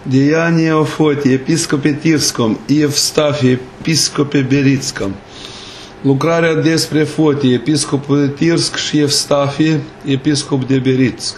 Деяния Афотии, епископе Тирском, и Евстафie, епископе Берицком. Lucrarea despre Fotie, episcop de Tirsk și Evstafie, episcop de Beritsk.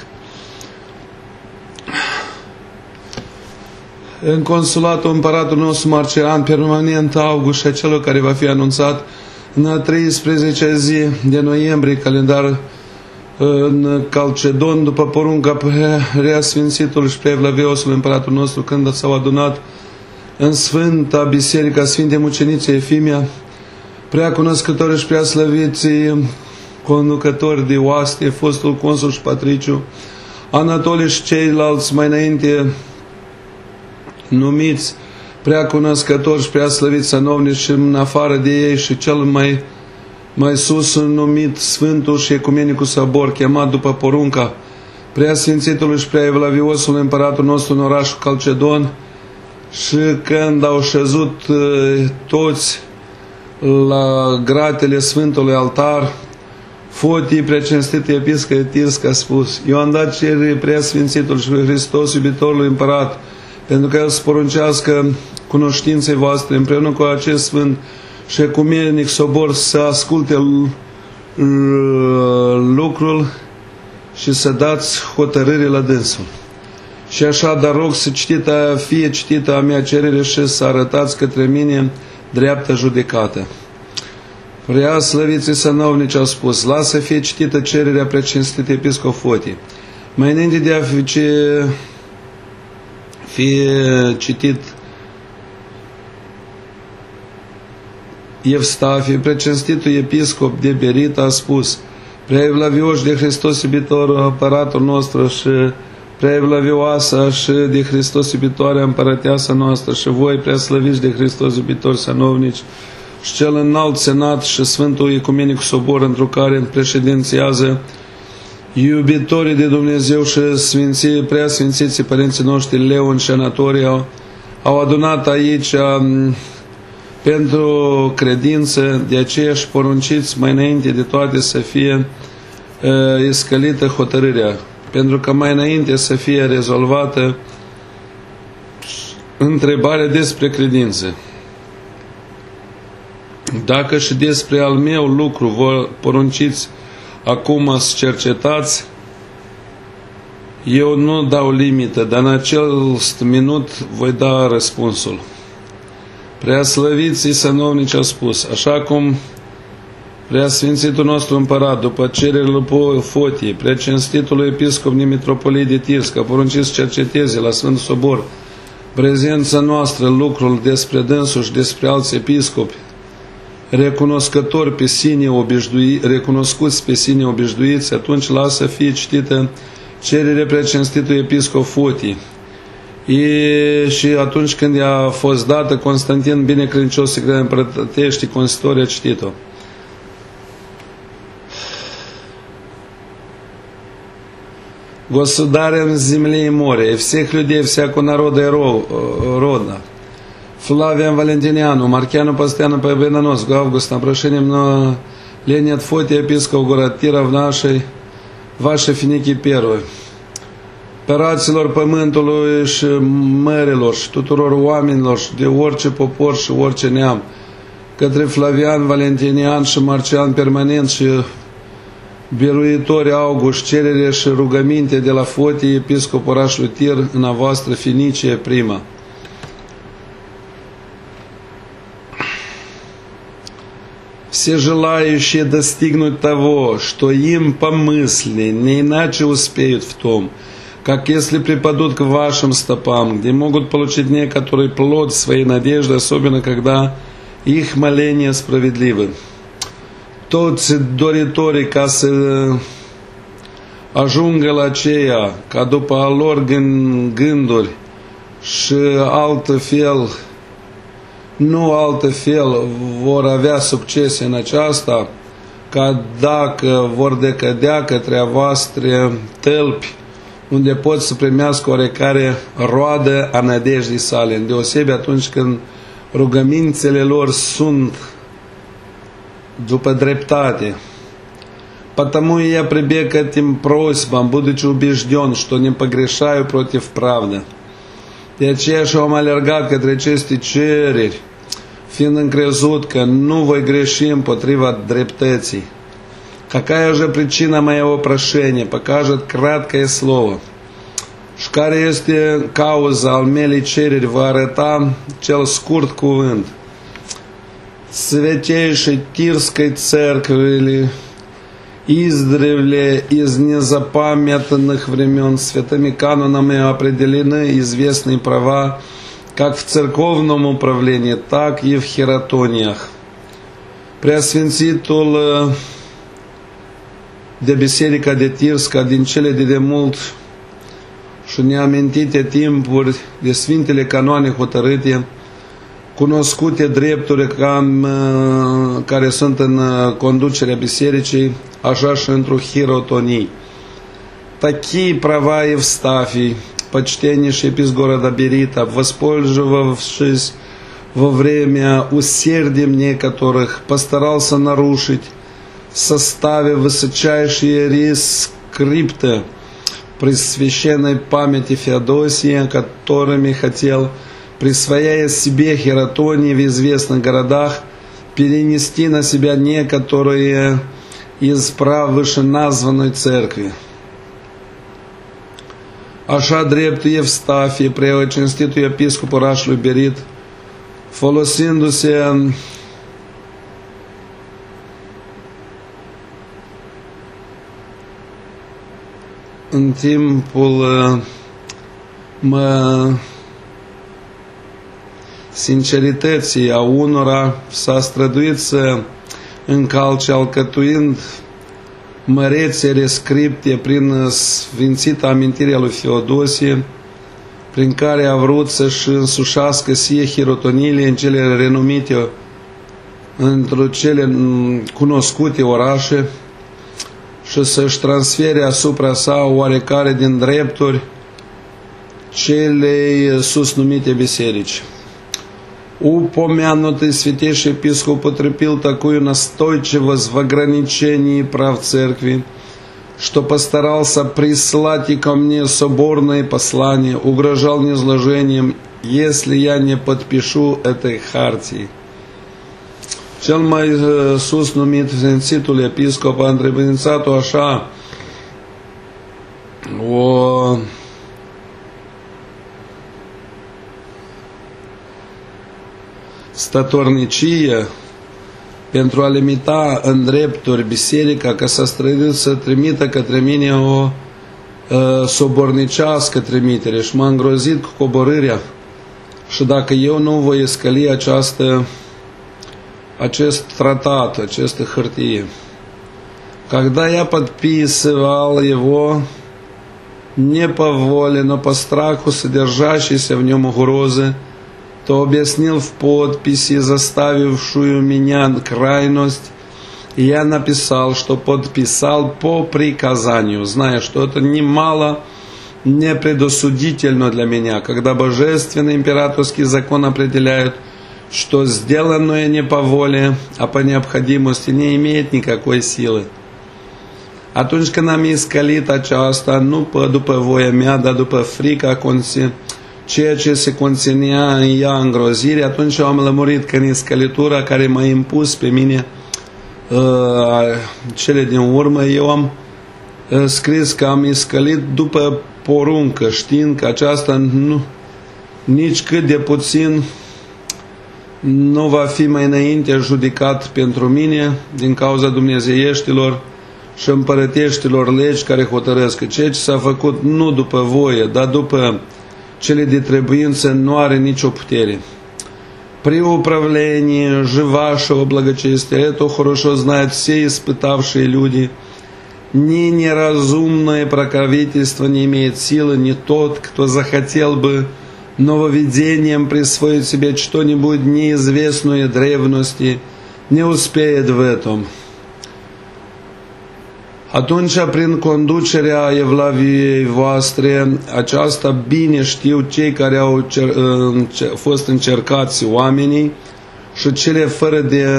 În consulatul împăratul nostru Marcian, permanent August și acelor care va fi anunțat în a 13-a zi de noiembrie, calendar în Calcedon, după porunca Preasfințitul și Preevlaviosul împăratul nostru, când s-au adunat în Sfânta Biserica Sfinte Mucenițe Efimia, prea cunoscători și prea slăviții conducători de oaste, fostul consul și patriciu, Anatolie și ceilalți mai înainte numiți prea cunoscători și prea slăviți sanovnici și în afară de ei și cel mai sus numit Sfântul și Ecumenicul Sabor, chemat după porunca Preasfințitului și Preevlaviosul împăratul nostru în orașul Calcedon, și când au șezut toți la gratele Sfântului Altar, Fotii, precinstitul episcop de Tirsk, a spus: eu am dat cerere Preasfințitul și Hristos, iubitorului împărat, pentru că el să poruncească cunoștinței voastre împreună cu acest Sfânt și Ecumenic Sobor să asculte lucrul și să dați hotărâre la dânsul. Și așa, dar rog să fie citită a mea cerere și să arătați către mine dreaptă judecată. Prea slăviții sanovnici au spus: lasă să fie citită cererea precinstitului episcop Fotii. Mai înainte de a fie citit Evstafie, precinstitul episcop de Berit, a spus: Preevlavioși de Hristos iubitor apăratul nostru și Preevlavioasa și de Hristos iubitoarea împărăteasa noastră și voi preaslăviți de Hristos iubitori sanovnici și cel înalt senat și Sfântul Ecumenic Sobor, întru care președințiază iubitorii de Dumnezeu și sfinții, preasfințiții părinții noștri Leon și Anatolie, au adunat aici pentru credință, de aceea și porunciți mai înainte de toate să fie escălită hotărârea, pentru că mai înainte să fie rezolvată întrebarea despre credință. Dacă și despre al meu lucru vă porunciți acum să cercetați, eu nu dau limită, dar în acel minut voi da răspunsul. Preaslăviții sanovnici a spus: așa cum Preasfințitul nostru împărat, după cererea lui Fotie, precinstitului episcop Nimitropolie de Tirsk, a poruncit să cerceteze la Sfântul Sobor prezența noastră, lucrul despre dânsul și despre alți episcopi, recunoscuți pe sine obișnuiți, atunci lasă să fie citită cererea precinstitului episcop Fotie. Și atunci când i-a fost dată, Constantin, binecredincios secret împărătește, consistorii, a citit-o. Государем земли и моря, и всех людей, всякого народа и рода, Флавием Валентиниану, Маркиану постоянно победоноску, Августом, прошением мноления от Фотия, епископа города Tira в вашей Финикии первой, păraților pământului și mărilor și tuturor oamenilor și de orice popor și orice neam, către Flavian, Valentinian și Marcian permanent și biruitori August, cerere și rugăminte de la Fotie, episcop orașului Tir, în a voastră Finicie prima. Все желающие достигнуть того, что им по мысли не иначе успеют в том, как если припадут к вашим стопам, где могут получить некоторый плод своей надежды, особенно когда их моления справедливы. Toți doritorii ca să ajungă la aceea, ca după a lor gânduri și altfel, nu altfel vor avea succes în aceasta, ca dacă vor decădea către a voastre tălpi, unde pot să primească oarecare roadă a nădejdii sale, îndeosebi atunci când rugămințele lor sunt după dreptate. Потому я прибег к этим просьбам, будучи убежден, что не погрешаю против правды. De aceea și-am alergat către aceste cereri, fiind încrezut că nu voi greși împotriva dreptății. Какая же причина моего прошения? Покажет краткое слово. Și care este cauza al melei cereri? Va arăta cel scurt cuvânt. Святейшей Тирской церкви, издревле из незапамятных времен святыми канонами определены известные права как в церковном управлении, так и в хератониях. Preasfințitul de Biserica de Tirsca din cele de demult și neamintite timpuri de Sfintele Canoane hotărâte, cunoscute drepturi care sunt în conducerea bisericii, așa și într-o хиротонии. Такие права Евстафий, почтеннейший епископ Берита, воспользовавшись во время усердием некоторых, постарался нарушить, составив высочайшие рескрипты при священной памяти Феодосии, которыми хотел, присвояя себе хиротонии в известных городах, перенести на себя некоторые из прав вышеназванной церкви. Așa dreptul Evstafie, preocinstitul episcop orașului Berit, folosindu-se în timpul sincerității a unora, s-a străduit să încalce, alcătuind mărețe rescripte prin sfințită amintirea lui Feodosie, prin care a vrut să-și însușească sie hirotoniile în cele renumite, într-o cele cunoscute orașe și să-și transfere asupra sa oarecare din drepturi celei sus numite biserici. Упомянутый святейший епископ потребил такую настойчивость в ограничении прав церкви, что постарался прислать и ко мне соборное послание, угрожал низложением, если я не подпишу этой хартии. Cel mai sus numit sfințitul episcop a întrebuințat-o așa o statornicie pentru a limita în drepturi biserica, că s-a străduit să trimită către mine o sobornicească trimitere și m-a îngrozit cu coborârea. Și dacă eu nu voi scăli acest tratat, această hârtie, когда я подписывал его не по воле, но по страху содержащейся в нем угрозы, то объяснил в подписи, заставившую меня крайность, и я написал, что подписал по приказанию, зная, что это немало не предосудительно для меня, когда божественный императорский закон определяет, что сделанное не по воле, а по neобходимости не imеет никакой sилы. Atunci când am iscălit aceasta, nu după voia mea, dar după frica ceea ce se conținea în ea îngrozire, atunci am lămurit că în iscălitura care m-a impus pe mine cele din urmă, eu am scris că am iscălit după poruncă, știind că aceasta nici cât de puțin nu va fi mai înainte judecat pentru mine din cauza dumnezeieștilor și împărăteștilor legi care hotărăsc că ceea ce s-a făcut nu după voie, dar după cele de trebuință nu are nicio putere. При управлении же вашего благочестия, это хорошо знают все испытавшие люди, ни неразумное покровительство не имеет силы, ни тот, кто захотел бы нововведением присвоить себе что-нибудь неизвестное древности, не успеет в этом. Atunci, prin conducerea evlaviei voastre, aceasta bine știu cei care au fost încercați oamenii și cele fără de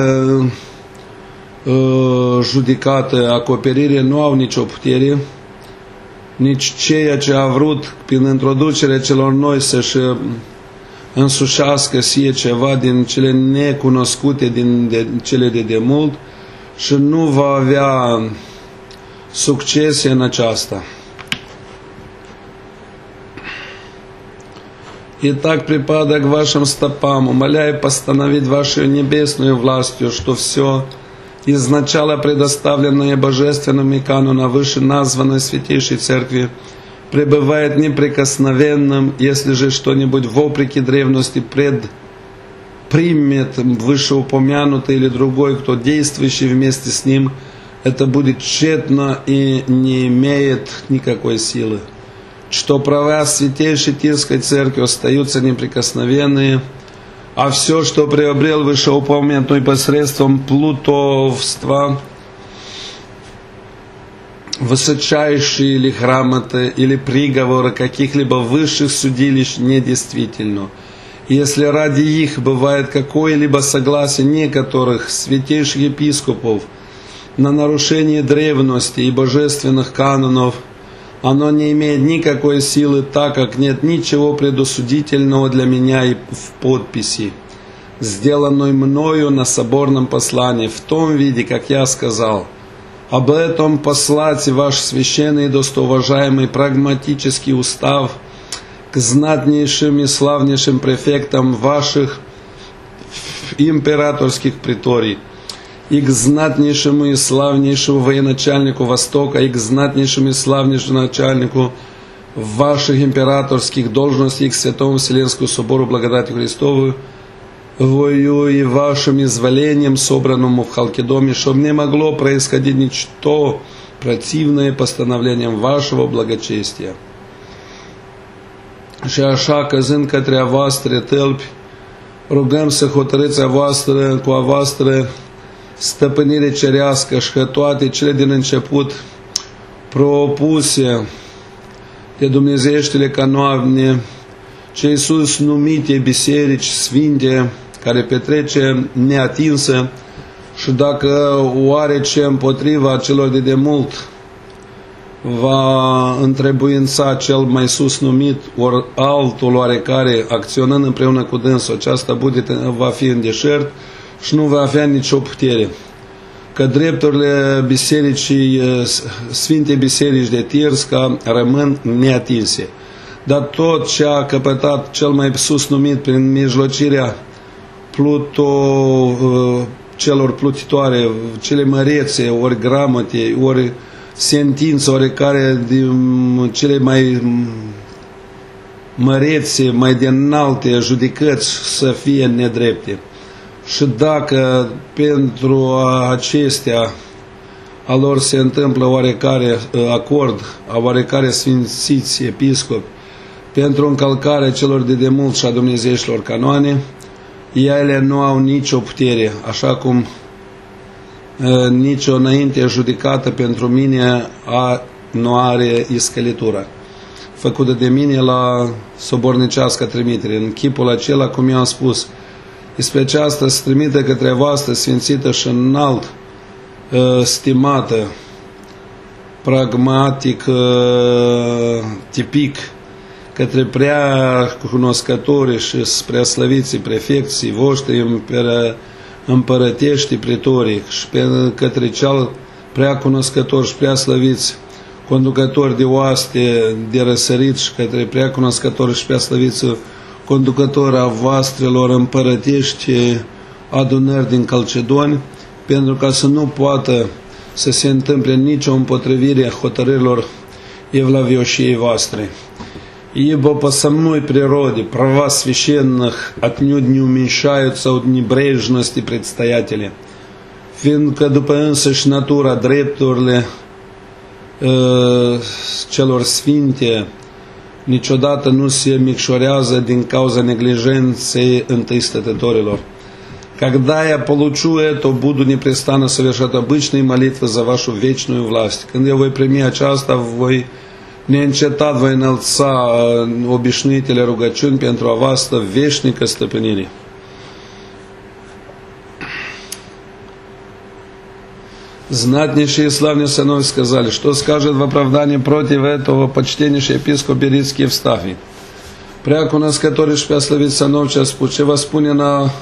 judecată acoperire nu au nicio putere, nici ceea ce a vrut prin introducerea celor noi să-și însușească sie ceva din cele necunoscute, din cele de demult, și nu va avea succes în aceasta. Итак, припадок вашим стопам, умоляя постановить вашей небесную властью, что все изначально предоставленное божественными канонам вышеназванной Святейшей Церкви пребывает неприкосновенным, если же что-нибудь вопреки древности примет вышеупомянутый или другой, кто действующий вместе с ним, это будет тщетно и не имеет никакой силы. Что права Святейшей Тирской Церкви остаются неприкосновенные, а все, что приобрел вышеупомянутый посредством плутовства, высочайшие или грамоты, или приговоры каких-либо высших судилищ недействительно. Если ради их бывает какое-либо согласие некоторых святейших епископов на нарушение древности и божественных канонов, оно не имеет никакой силы, так как нет ничего предосудительного для меня и в подписи, сделанной мною на соборном послании, в том виде, как я сказал. Об этом послать ваш священный и достоуважаемый прагматический устав к знатнейшим и славнейшим префектам ваших императорских приторий, и к знатнейшему и славнейшему военачальнику Востока, и к знатнейшему и славнейшему начальнику ваших императорских должностей, и к Святому Вселенскому Собору Благодати Христову, и вашим изволением, собранному в Халкидоме, чтобы не могло происходить ничто противное постановлениям вашего благочестия. Și așa, căzând către a voastră tălpi, rugăm să hotărâți cu a voastră stăpânire cerească și că toate cele din început propuse de dumnezeieștile canoane, cei sus numite biserici sfinte, care petrece neatinsă, și dacă oarece împotriva celor de demult va întrebuința cel mai sus numit, ori altul oarecare, acționând împreună cu dânsul, aceasta va fi în deșert și nu va avea nicio putere. Că drepturile bisericii, Sfintei Biserici de Tirska rămân neatinse. Dar tot ce a căpătat cel mai sus numit prin mijlocirea celor plutitoare, cele mărețe, ori gramote, ori sentințe, oricare din cele mai mărețe, mai de înalte judecăți să fie nedrepte. Și dacă pentru acestea a lor se întâmplă oarecare acord, a oarecare sfințiți episcopi, pentru încălcarea celor de demult și a dumnezeieștilor canoane, ele nu au nicio putere, așa cum nicio înainte judecată pentru mine nu are iscălitura, făcută de mine la sobornicească trimitere. În chipul acela, cum i-am spus, despre aceasta se trimite către voastră sfințită și înalt stimată, pragmatic, tipic, către prea cunoscători și prea slăviții prefecții voștri împărătești pretorii și către cel prea cunoscător și prea slăviți conducători de oaste de răsărit și către prea cunoscători și prea slăviți conducători a voastrelor împărătești adunări din Calcedoni, pentru ca să nu poată să se întâmple nicio împotrivire a hotărârilor evlavioșiei voastre. Ибо по самой природе права священных отнюдь не уменьшаются от небрежности предстоятеля, fiindcă după însăși natura drepturile celor sfinte niciodată nu se micșorează din cauza neglijenței întâi stătătorilor. Когда я получу это, буду непрестанно совершать обычные молитвы за вашу вечную власть. Când eu voi primi aceasta, voi neîncetat voi înălța obișnuitele rugăciuni pentru a voastră veșnică stăpânire. Знатнейшие и славные сыновья сказали, что скажет в оправдании против этого почтеннейший епископ Берицкий Евстафий. Preacul născător și pe slăvit sănov ce a spus, ce va spune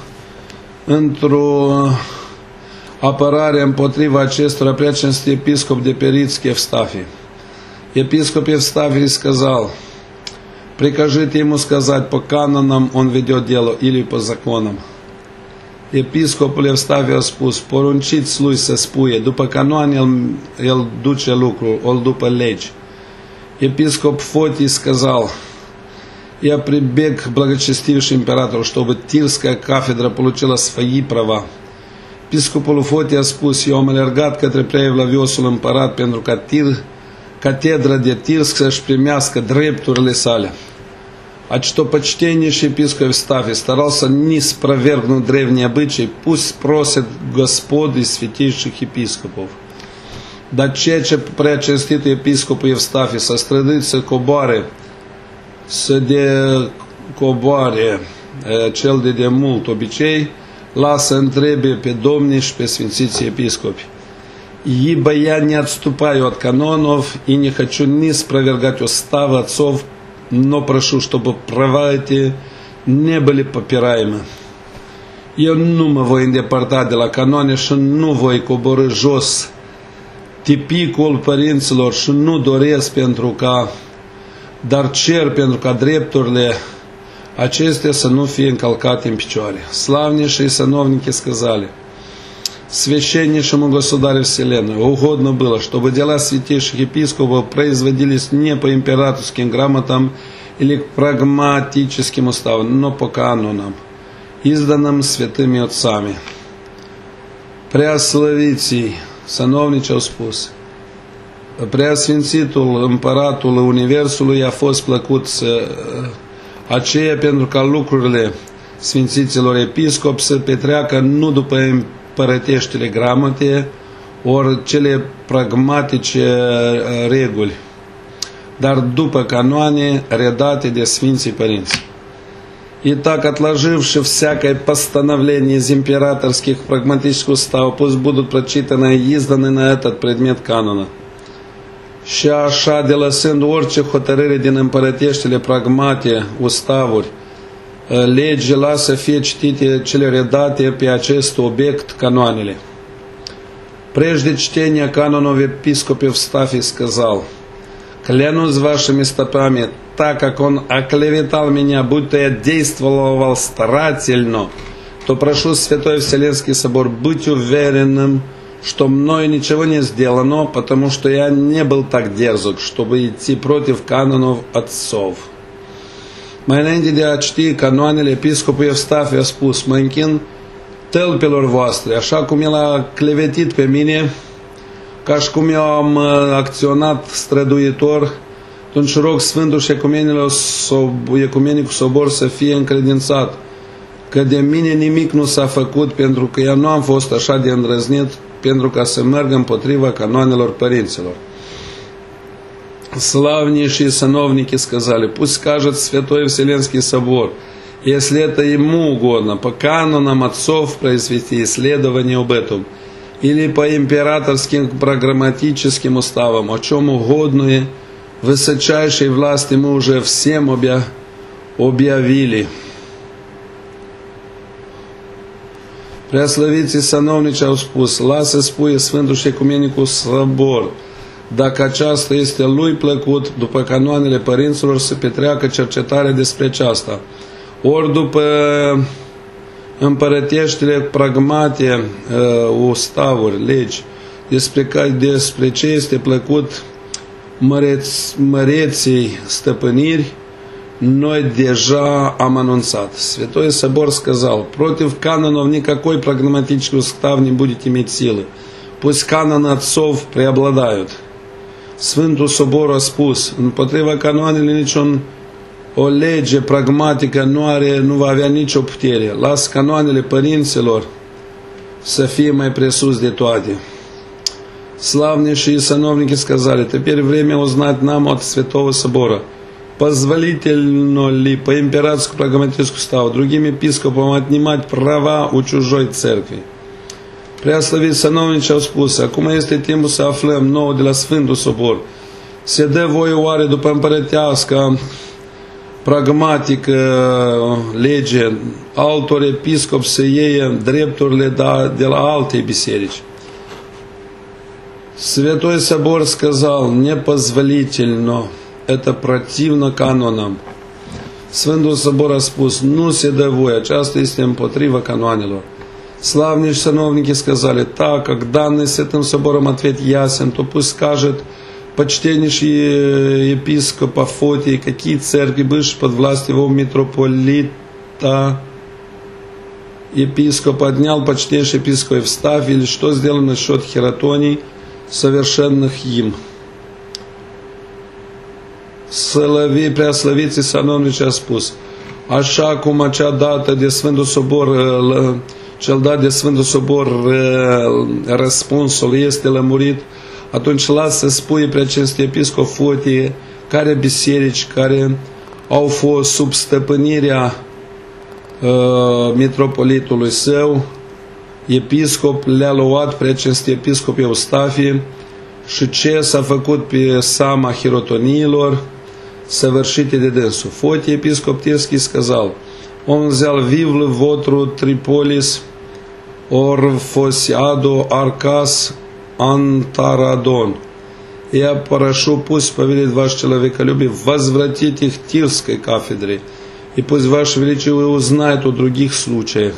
într-o apărare împotriva acestora преочестный епископ Берицкий Евстафий. Епископ Евстафий сказал, прикажите ему сказать, по канонам он ведет дело или по законам. Episcopul Evstaviu a spus, porunciți lui să spuie, după canoane el duce lucrul, ori după legi. Episcop Фотий сказал, я прибег к благочестивейшему императору, чтобы Тирская кафедра получила свои права. Episcopul Фотий a spus, eu am alergat către prea evlaviosul împărat pentru ca catedra de Tirsk să-și primească drepturile sale. А что почтеннейший епископ Евстафий старался не спровергнуть древние обычаи, пусть просят Господ и святейших епископов. Dar ceea ce preacinstitul episcopul Евстафий să străduit să coboare cel de demult obicei, lasă întrebe pe domnii și pe sfințiții episcopi. Ибо я не отступаю от канонов и не хочу ни спровергать уставы отцов, но прошу, чтобы права эти не были попираемы. Eu nu mă voi îndepărta de la canoane și nu voi coborî jos tipicul părinților și nu doresc dar cer pentru ca drepturile acestea să nu fie încălcate în picioare. Славнейшие сановники сказали, священнейшему государю Вселенной угодно было, чтобы дела святейших епископов производились не по императорским грамотам или прагматическим уставам, но по канонам, изданным святыми отцами. Preaslăviții sănovnici au spus, Preasfințitul Împăratul Universului a fost plăcut aceea pentru ca lucrurile sfințiților episcopi să petreacă nu după împărăteștile gramote, ori cele pragmatice reguli, dar după canoane redate de Sfinții Părinți. Итак, отложивши всякое постановление из императорских прагматических уставов, пусть будут прочитаны и изданы на этот предмет канона. Și așa, de lăsând orice hotărâre din împărăteștile pragmate, ustavuri, legi, lasă fie citite cele redate pe acest obiect canoanele. Прежде чтения канонов епископ Евстафий сказал, «Клянусь вашими стопами, так как он оклеветал меня, будто я действовал старательно, то прошу Святой Вселенский Собор быть уверенным, что мною ничего не сделано, потому что я не был так дерзок, чтобы идти против канонов отцов». Mai înainte de a citi canoanele, episcopul Evstafiu a spus, mă închin tălpilor voastre, așa cum el a clevetit pe mine, ca și cum eu am acționat străduitor, atunci rog Sfântul și Ecumenicul Sobor să fie încredințat, că de mine nimic nu s-a făcut, pentru că eu nu am fost așa de îndrăznit, pentru ca să merg împotriva canoanelor părinților. Славнейшие сановники сказали, пусть скажет Святой Вселенский Собор, если это ему угодно, по канонам отцов произвести исследование об этом, или по императорским программатическим уставам, о чем угодно, высочайшей власти мы уже всем объявили. Preaslăviții sănovnici au spus, lasă spuie Sfântul și Ecumenicul Sobor, dacă aceasta este lui plăcut, după canoanele părinților să petreacă cercetare despre aceasta, ori după împărăteștile pragmate, ustavuri, legi, despre ce este plăcut măreții stăpâniri, noi deja am anunțat. Святой Собор сказал, против канонов никакой прагматический устав не будет иметь силы. Пусть каноны отцов преобладают. Sfântul Sobor a spus, împotriva canoanele o lege pragmatică nu va avea nicio putere. Las canoanele părinților să fie mai presus de toate. Славнейшие сановники сказали, теперь время узнать нам от Святого Собора, позволительно ли по императорскому прагматическому уставу другим епископам отнимать права у чужой церкви. Preaslăviți sănovnici au spus, acum este timpul să aflăm nouă de la Sfântul Sobor. Se dă voie oare după împărătească, pragmatică lege, altor episcop să iei drepturile de la alte biserici? Святой Собор сказал, непозволительно, это противно канонам. Sfântul Sobor a spus, nu se dă voie, aceasta este împotriva canoanelor. Славнейшие сановники сказали, так как данный Святым Собором ответ ясен, то пусть скажет почтеннейший епископ Афотий, какие церкви, бывшие под властью его митрополита, епископ отнял почтеннейший епископ Евстафий, или что сделано насчет хератоний, совершенных им. Preaslăviții Sănovnici a spus, așa cum acea dată de Sfântul Sobor, cel dat de Sfântul Sobor răspunsul este lămurit, atunci lasă să spui preacinste episcop Fotie care biserici care au fost sub stăpânirea mitropolitului său, episcop le-a luat preacinste episcop Eustafie și ce s-a făcut pe seama hirotoniilor совершите de dânsul. Fotie episcop Tirski сказал, он взял Вивлу, Вотру, Триполис, Орфосиаду, Аркас, Антарадон. Я прошу, пусть повелит ваше человеколюбие возвратить их Тирской кафедре, и пусть ваше величие узнает о других случаях.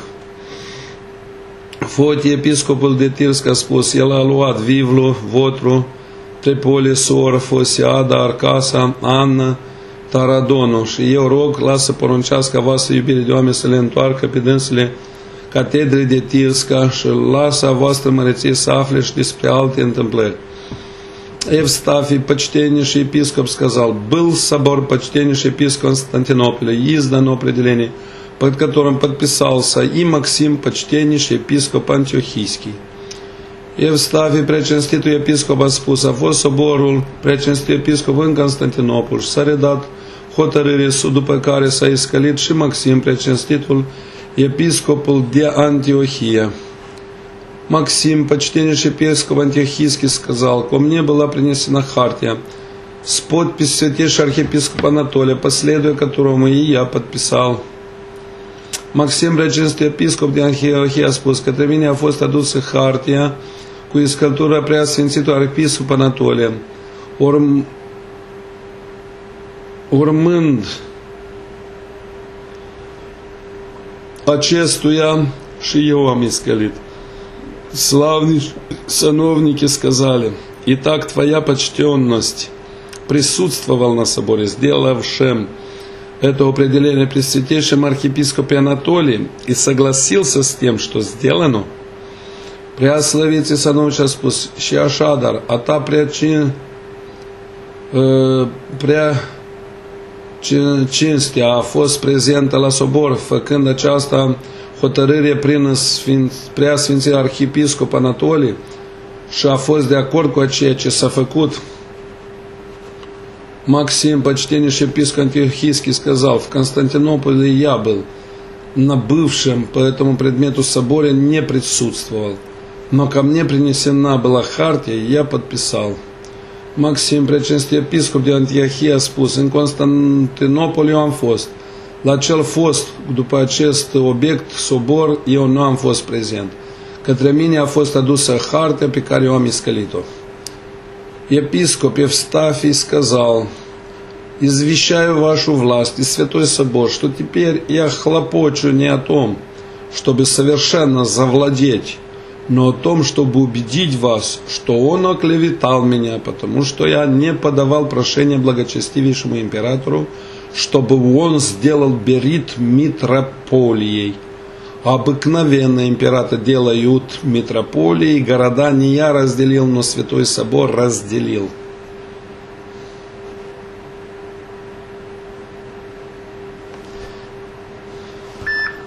Fotie episcopul de Tirsk a spus, el a luat Vivlu, Votru, Tripolis, Orfosiada, Arcasa, Anna, Taradonul și eu rog, lasă poruncească voastră iubire de oameni să le întoarcă pe dânsele catedrei de Tirsca și lasă a voastră măreție să afle și despre alte întâmplări. Евстафий, почтеннейший епископ, сказал, был собор почтеннейший епископ Константинополя, издано определение, под которым подписался и Максим, почтеннейший епископ Антиохийский. Евстафий, preacinstitul episcop, a spus, a fost soborul preacinstitul episcop în Constantinopol și s-a redat hotărâre după care s-a iscălit și Maxim, preacinstitul episcopul de Антиохия. Максим, почтеннейший епископ Антиохийский, сказал, ко мне была принесена хартия с подписью святейшего архиепископа Анатолия, последуя которому и я подписал. Maxim, preacinstitul episcop de Antiohia, a spus, către mine a fost adusă hartia cu iscătura preasfințitului arhiepiscop Anatolie, urmând acestuia și eu am iscălit. Славные сановники сказали, итак, твоя почтенность присутствовал на соборе, сделавшем это определение при святейшем архиепископе Анатолии и согласился с тем, что сделано. Preaslăviți sănovnici a spus, și așadar, a ta cinstea a fost prezentă la sobor, făcând aceasta hotărâre prin preasfințirea arhiepiscop Anatolie și a fost de acord cu ceea ce s-a făcut. Максим, почтеннейший епископ Антиохийский, сказал, в Константинополе я был, на бывшем по этому предмету соборе не присутствовал, но ко мне принесена была хартия, и я подписал. Максим, preacinstitul episcop de Antiohia, a spus, în Constantinopol eu am fost. La cel fost, după acest obiect, sobor, eu nu am fost prezent. Către mine a fost adusă hartea pe care eu am iscălit-o. Епископ Евстафий сказал, извещаю вашу власть и Святой Собор, что теперь я хлопочу не о том, чтобы совершенно завладеть, но о том, чтобы убедить вас, что он оклеветал меня, потому что я не подавал прошение благочестивейшему императору, чтобы он сделал Берит митрополией. Обыкновенно императоры делают митрополии, города не я разделил, но Святой Собор разделил.